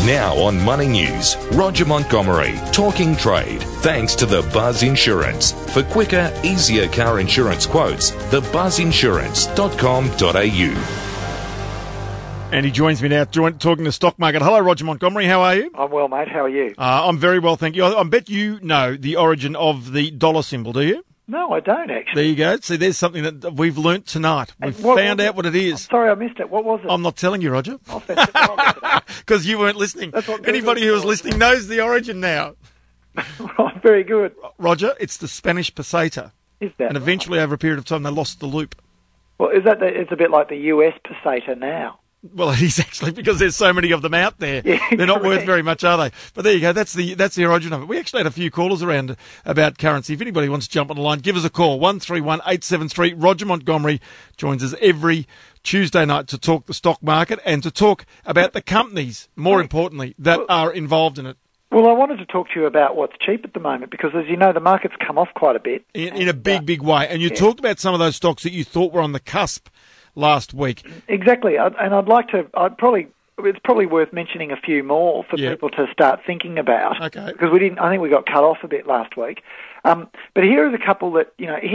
Now on Money News, Roger Montgomery talking trade. Thanks to the Buzz Insurance. For quicker, easier car insurance quotes, thebuzzinsurance.com.au. And he joins me now talking the stock market. Hello, Roger Montgomery. How are you? I'm well, mate. How are you? I'm very well, thank you. I bet you know the origin of the dollar symbol, do you? No, I don't, actually. There you go. See, there's something that we've learnt tonight. We've found out what it is. I'm sorry, I missed it. What was it? I'm not telling you, Roger. Oh, Because you weren't listening. Anybody who was listening knows the origin now. Right, very good. Roger, it's the Spanish peseta. Is that And eventually, over a period of time, they lost the loop. Well, it's a bit like the US peseta now. Well, it is actually, because there's so many of them out there. Yeah, they're not worth very much, are they? But there you go. That's the origin of it. We actually had a few callers around about currency. If anybody wants to jump on the line, give us a call. 131873. Roger Montgomery joins us every Tuesday night to talk the stock market and to talk about the companies, more importantly, that are involved in it. Well, I wanted to talk to you about what's cheap at the moment because, as you know, the market's come off quite a bit. In a big way. And you talked about some of those stocks that you thought were on the cusp last week. Exactly, and it's probably worth mentioning a few more for people to start thinking about. Okay. Because I think we got cut off a bit last week. But here's a couple that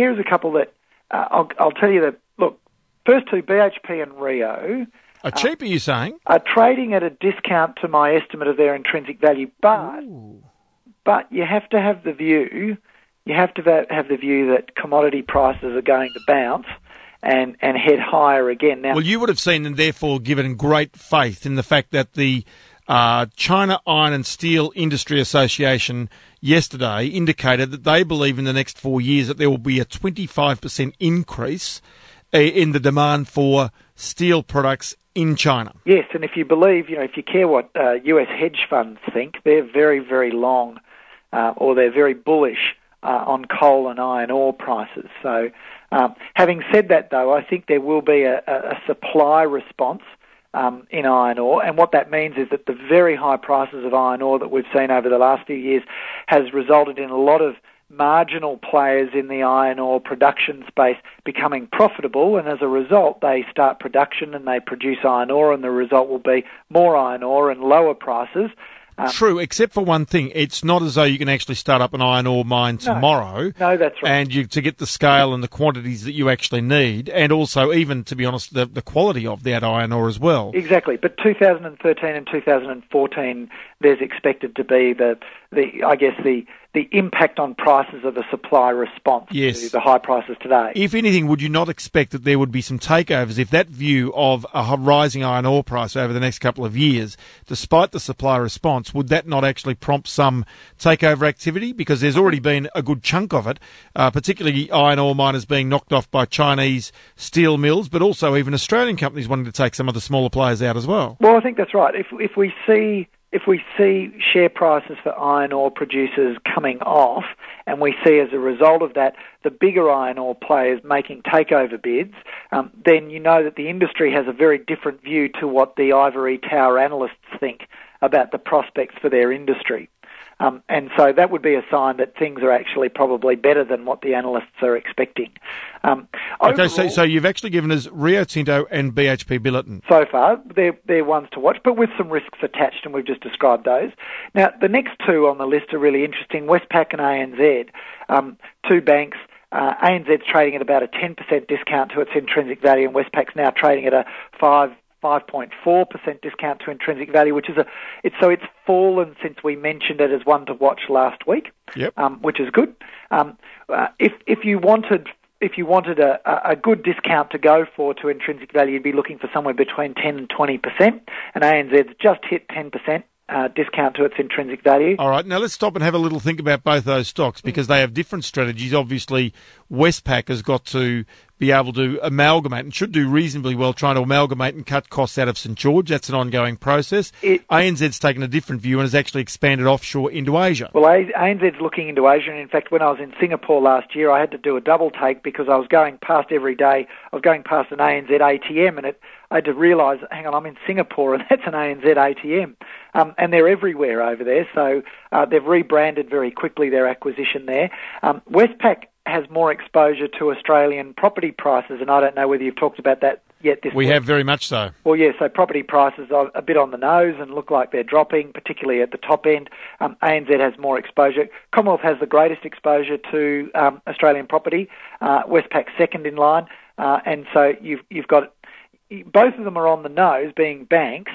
I'll tell you that. Look, first two, BHP and Rio. Are cheap, are you saying? Are trading at a discount to my estimate of their intrinsic value, but you have to have the view. You have to have the view that commodity prices are going to bounce and head higher again. Now, well, you would have seen and therefore given great faith in the fact that the China Iron and Steel Industry Association yesterday indicated that they believe in the next 4 years that there will be a 25% increase in the demand for steel products in China. Yes, and if you believe, if you care what US hedge funds think, they're very, very long or they're very bullish on coal and iron ore prices. So having said that, though, I think there will be a supply response in iron ore, and what that means is that the very high prices of iron ore that we've seen over the last few years has resulted in a lot of marginal players in the iron ore production space becoming profitable, and as a result they start production and they produce iron ore, and the result will be more iron ore and lower prices. True, except for one thing. It's not as though you can actually start up an iron ore mine tomorrow. No, that's right. And to get the scale and the quantities that you actually need, and also, even, to be honest, the quality of that iron ore as well. Exactly. But 2013 and 2014, there's expected to be the impact on prices of the supply response to the high prices today. If anything, would you not expect that there would be some takeovers if that view of a rising iron ore price over the next couple of years, despite the supply response, would that not actually prompt some takeover activity? Because there's already been a good chunk of it, particularly iron ore miners being knocked off by Chinese steel mills, but also even Australian companies wanting to take some of the smaller players out as well. Well, I think that's right. If we see share prices for iron ore producers coming off, and we see as a result of that the bigger iron ore players making takeover bids, then you know that the industry has a very different view to what the ivory tower analysts think about the prospects for their industry. And so that would be a sign that things are actually probably better than what the analysts are expecting. Okay, so you've actually given us Rio Tinto and BHP Billiton. So far, they're ones to watch, but with some risks attached, and we've just described those. Now, the next two on the list are really interesting, Westpac and ANZ, two banks. ANZ's trading at about a 10% discount to its intrinsic value, and Westpac's now trading at a 5.4% discount to intrinsic value, which is it's fallen since we mentioned it as one to watch last week, which is good. If you wanted a good discount to go for to intrinsic value, you'd be looking for somewhere between 10 and 20%, and ANZ's just hit 10%. Discount to its intrinsic value. All right, now let's stop and have a little think about both those stocks because they have different strategies. Obviously, Westpac has got to be able to amalgamate and should do reasonably well trying to amalgamate and cut costs out of St George. That's an ongoing process. ANZ's taken a different view and has actually expanded offshore into Asia. Well, ANZ's looking into Asia, and in fact, when I was in Singapore last year, I had to do a double take because I was going past every day. I was going past an ANZ ATM, and I had to realise, hang on, I'm in Singapore, and that's an ANZ ATM. And they're everywhere over there, so they've rebranded very quickly their acquisition there. Westpac has more exposure to Australian property prices, and I don't know whether you've talked about that yet this We week. have very much so. Well, yeah, so property prices are a bit on the nose and look like they're dropping, particularly at the top end. ANZ has more exposure. Commonwealth has the greatest exposure to Australian property. Westpac second in line. And so you've got... Both of them are on the nose, being banks.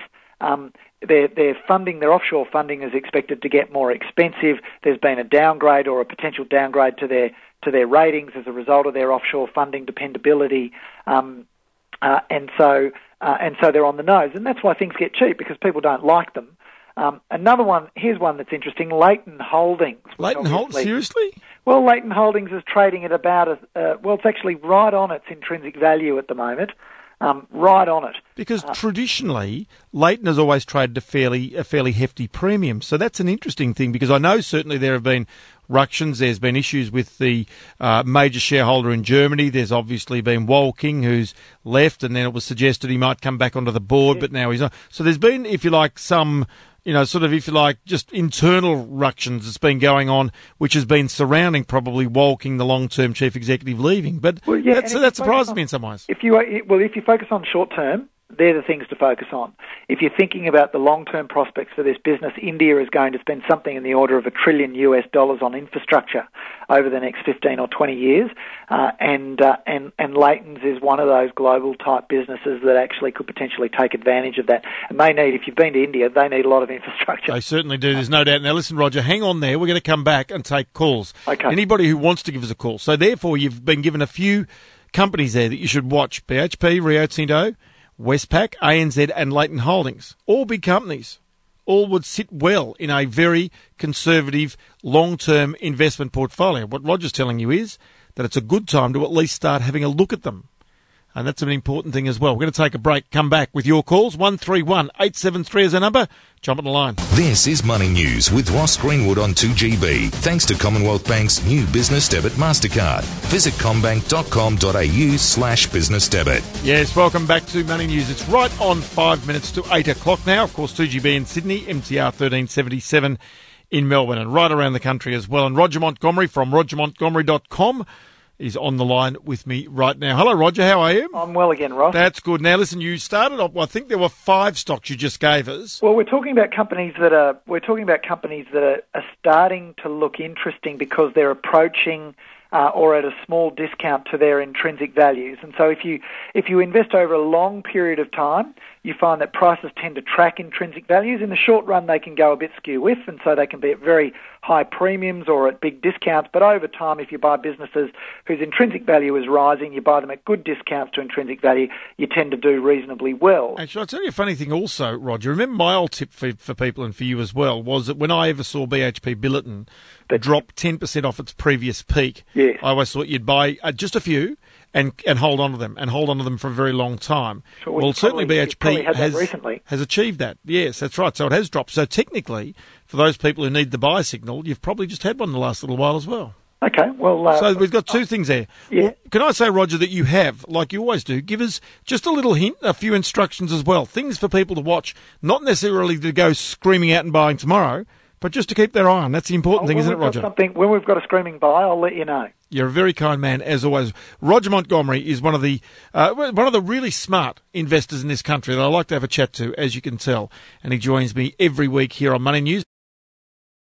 Their funding, their offshore funding, is expected to get more expensive. There's been a downgrade or a potential downgrade to their ratings as a result of their offshore funding dependability, and so they're on the nose, and that's why things get cheap, because people don't like them. Another one, here's one that's interesting: Leighton Holdings. Leighton Holdings, seriously? Well, Leighton Holdings is trading at about it's actually right on its intrinsic value at the moment. Right on it. Because traditionally, Leighton has always traded a fairly hefty premium. So that's an interesting thing, because I know certainly there have been ructions. There's been issues with the major shareholder in Germany. There's obviously been Wolking, who's left, and then it was suggested he might come back onto the board, but now he's not. So there's been, if you like, some... just internal ructions that's been going on, which has been surrounding probably Wolking, the long-term chief executive, leaving. But that surprises me in some ways. If you focus on short-term, they're the things to focus on. If you're thinking about the long-term prospects for this business, India is going to spend something in the order of $1 trillion on infrastructure over the next 15 or 20 years, and Leighton's is one of those global-type businesses that actually could potentially take advantage of that. And they need, if you've been to India, they need a lot of infrastructure. They certainly do, there's no doubt. Now listen, Roger, hang on there. We're going to come back and take calls. Okay. Anybody who wants to give us a call. So therefore, you've been given a few companies there that you should watch: BHP, Rio Tinto, Westpac, ANZ and Leighton Holdings. All big companies. All would sit well in a very conservative long-term investment portfolio. What Roger's telling you is that it's a good time to at least start having a look at them. And that's an important thing as well. We're going to take a break, come back with your calls. 131 873 is our number. Jump on the line. This is Money News with Ross Greenwood on 2GB. Thanks to Commonwealth Bank's new Business Debit MasterCard. Visit commbank.com.au/business debit. Yes, welcome back to Money News. It's right on 5 minutes to 8 o'clock now. Of course, 2GB in Sydney, MTR 1377 in Melbourne, and right around the country as well. And Roger Montgomery from rogermontgomery.com is on the line with me right now. Hello, Roger. How are you? I'm well again, Ross. That's good. Now, listen, you started off. Well, I think there were 5 stocks you just gave us. Well, we're talking about companies that are starting to look interesting because they're approaching or at a small discount to their intrinsic values. And so, if you invest over a long period of time, you find that prices tend to track intrinsic values. In the short run, they can go a bit skew-with, and so they can be at very high premiums or at big discounts. But over time, if you buy businesses whose intrinsic value is rising, you buy them at good discounts to intrinsic value, you tend to do reasonably well. Actually, I'll tell you a funny thing also, Roger. Remember my old tip for people and for you as well was that when I ever saw BHP Billiton drop 10% off its previous peak, yes, I always thought you'd buy just a few and hold on to them, for a very long time. Sure, well, certainly BHP has achieved that. Yes, that's right. So it has dropped. So technically, for those people who need the buy signal, you've probably just had one in the last little while as well. Okay, well... so we've got 2 things there. Yeah. Well, can I say, Roger, that you have, like you always do, give us just a little hint, a few instructions as well, things for people to watch, not necessarily to go screaming out and buying tomorrow, but just to keep their eye on. That's the important thing, isn't it, Roger? When we've got a screaming buy, I'll let you know. You're a very kind man, as always. Roger Montgomery is one of the really smart investors in this country that I like to have a chat to, as you can tell, and he joins me every week here on Money News.